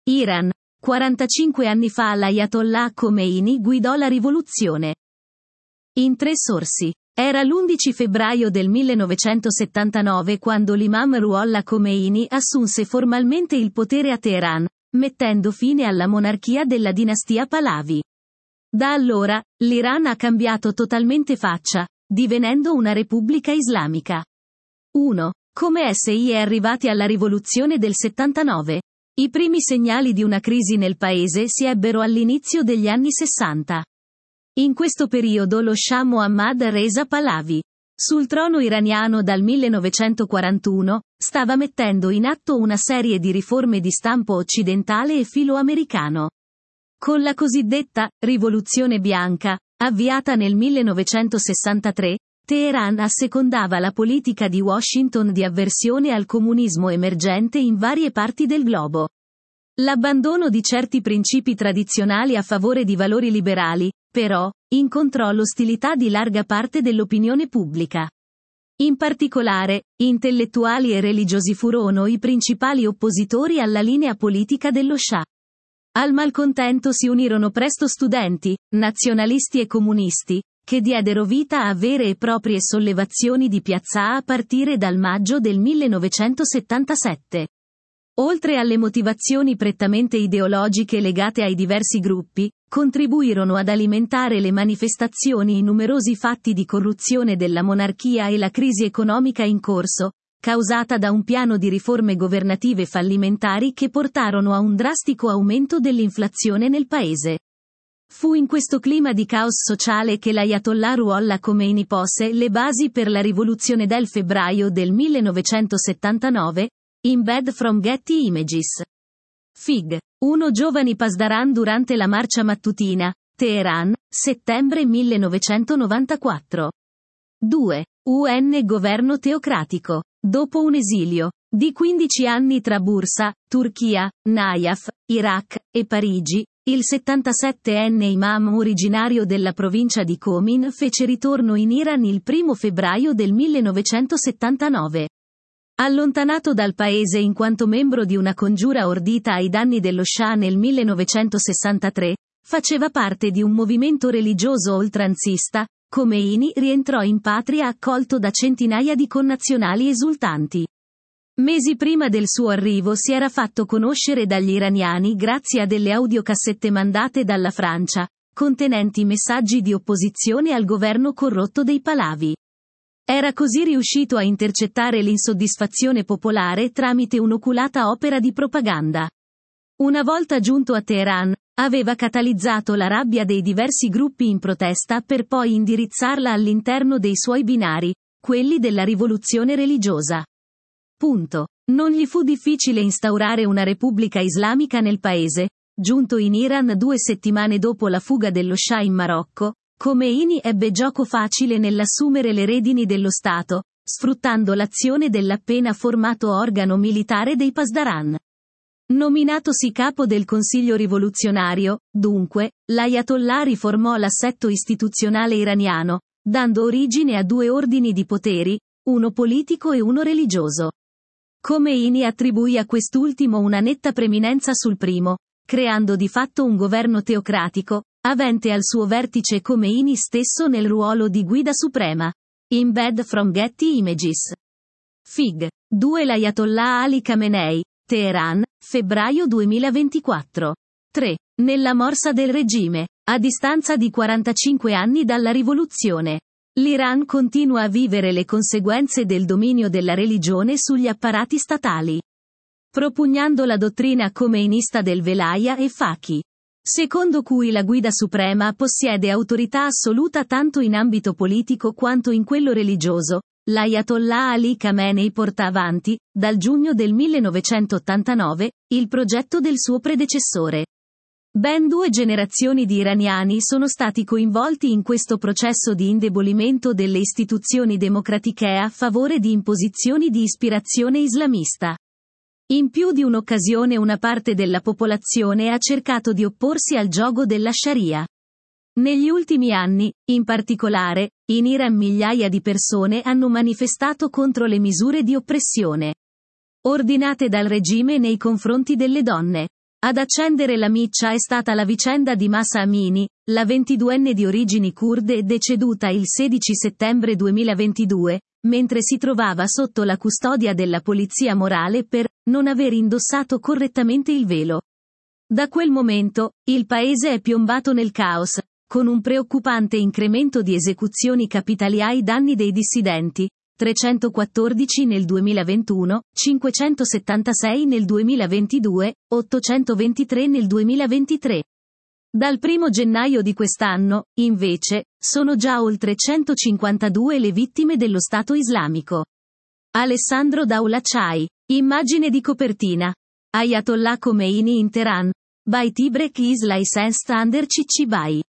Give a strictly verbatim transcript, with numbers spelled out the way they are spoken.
Iran. quarantacinque anni fa l'Ayatollah Khomeini guidò la rivoluzione. In tre sorsi. Era l'undici febbraio del millenovecentosettantanove quando l'imam Ruhollah Khomeini assunse formalmente il potere a Teheran, mettendo fine alla monarchia della dinastia Pahlavi. Da allora, l'Iran ha cambiato totalmente faccia, divenendo una repubblica islamica. uno. Come essi è arrivati alla rivoluzione del settantanove? I primi segnali di una crisi nel paese si ebbero all'inizio degli anni sessanta. In questo periodo lo Shah Mohammad Reza Pahlavi, sul trono iraniano dal millenovecentoquarantuno, stava mettendo in atto una serie di riforme di stampo occidentale e filoamericano. Con la cosiddetta rivoluzione bianca, avviata nel millenovecentosessantatré, Teheran assecondava la politica di Washington di avversione al comunismo emergente in varie parti del globo. L'abbandono di certi principi tradizionali a favore di valori liberali, però, incontrò l'ostilità di larga parte dell'opinione pubblica. In particolare, intellettuali e religiosi furono i principali oppositori alla linea politica dello Shah. Al malcontento si unirono presto studenti, nazionalisti e comunisti, che diedero vita a vere e proprie sollevazioni di piazza a partire dal maggio del millenovecentosettantasette. Oltre alle motivazioni prettamente ideologiche legate ai diversi gruppi, contribuirono ad alimentare le manifestazioni i numerosi fatti di corruzione della monarchia e la crisi economica in corso, causata da un piano di riforme governative fallimentari che portarono a un drastico aumento dell'inflazione nel paese. Fu in questo clima di caos sociale che l'Ayatollah Ruhollah Khomeini pose le basi per la rivoluzione del febbraio del millenovecentosettantanove, Embed from Getty Images. Fig. uno Giovani Pasdaran durante la marcia mattutina, Teheran, settembre millenovecentonovantaquattro. due. U N Governo teocratico. Dopo un esilio di quindici anni tra Bursa, Turchia, Najaf, Iraq, e Parigi, il settantasettenne imam originario della provincia di Komin fece ritorno in Iran il primo febbraio del millenovecentosettantanove. Allontanato dal paese in quanto membro di una congiura ordita ai danni dello Shah nel millenovecentosessantatré, faceva parte di un movimento religioso oltranzista, Khomeini rientrò in patria accolto da centinaia di connazionali esultanti. Mesi prima del suo arrivo si era fatto conoscere dagli iraniani grazie a delle audiocassette mandate dalla Francia, contenenti messaggi di opposizione al governo corrotto dei Pahlavi. Era così riuscito a intercettare l'insoddisfazione popolare tramite un'oculata opera di propaganda. Una volta giunto a Teheran, aveva catalizzato la rabbia dei diversi gruppi in protesta per poi indirizzarla all'interno dei suoi binari, quelli della rivoluzione religiosa. Punto. Non gli fu difficile instaurare una repubblica islamica nel paese. Giunto in Iran due settimane dopo la fuga dello Shah in Marocco, Khomeini ebbe gioco facile nell'assumere le redini dello Stato, sfruttando l'azione dell'appena formato organo militare dei Pasdaran. Nominatosi capo del Consiglio rivoluzionario, dunque, l'Ayatollah riformò l'assetto istituzionale iraniano, dando origine a due ordini di poteri, uno politico e uno religioso. Khomeini attribuì a quest'ultimo una netta preminenza sul primo, creando di fatto un governo teocratico, avente al suo vertice Khomeini stesso nel ruolo di guida suprema. Embed from Getty Images. Fig. due L'Ayatollah Ali Khamenei, Teheran, febbraio duemilaventiquattro. tre. Nella morsa del regime, a distanza di quarantacinque anni dalla rivoluzione. L'Iran continua a vivere le conseguenze del dominio della religione sugli apparati statali. Propugnando la dottrina khomeinista del Velaya e Faqih, secondo cui la guida suprema possiede autorità assoluta tanto in ambito politico quanto in quello religioso, l'Ayatollah Ali Khamenei porta avanti, dal giugno del millenovecentottantanove, il progetto del suo predecessore. Ben due generazioni di iraniani sono stati coinvolti in questo processo di indebolimento delle istituzioni democratiche a favore di imposizioni di ispirazione islamista. In più di un'occasione una parte della popolazione ha cercato di opporsi al giogo della Sharia. Negli ultimi anni, in particolare, in Iran migliaia di persone hanno manifestato contro le misure di oppressione ordinate dal regime nei confronti delle donne. Ad accendere la miccia è stata la vicenda di Mahsa Amini, la ventiduenne di origini curde deceduta il sedici settembre duemilaventidue, mentre si trovava sotto la custodia della polizia morale per non aver indossato correttamente il velo. Da quel momento, il paese è piombato nel caos, con un preoccupante incremento di esecuzioni capitali ai danni dei dissidenti, trecentoquattordici nel duemilaventuno, cinquecentosettantasei nel duemilaventidue, ottocentoventitré nel duemilaventitré. Dal primo gennaio di quest'anno, invece, sono già oltre centocinquantadue le vittime dello Stato islamico. Alessandro Daulacciai. Immagine di copertina. Ayatollah Khomeini in Teheran. By Tibrek is licensed under C C B Y.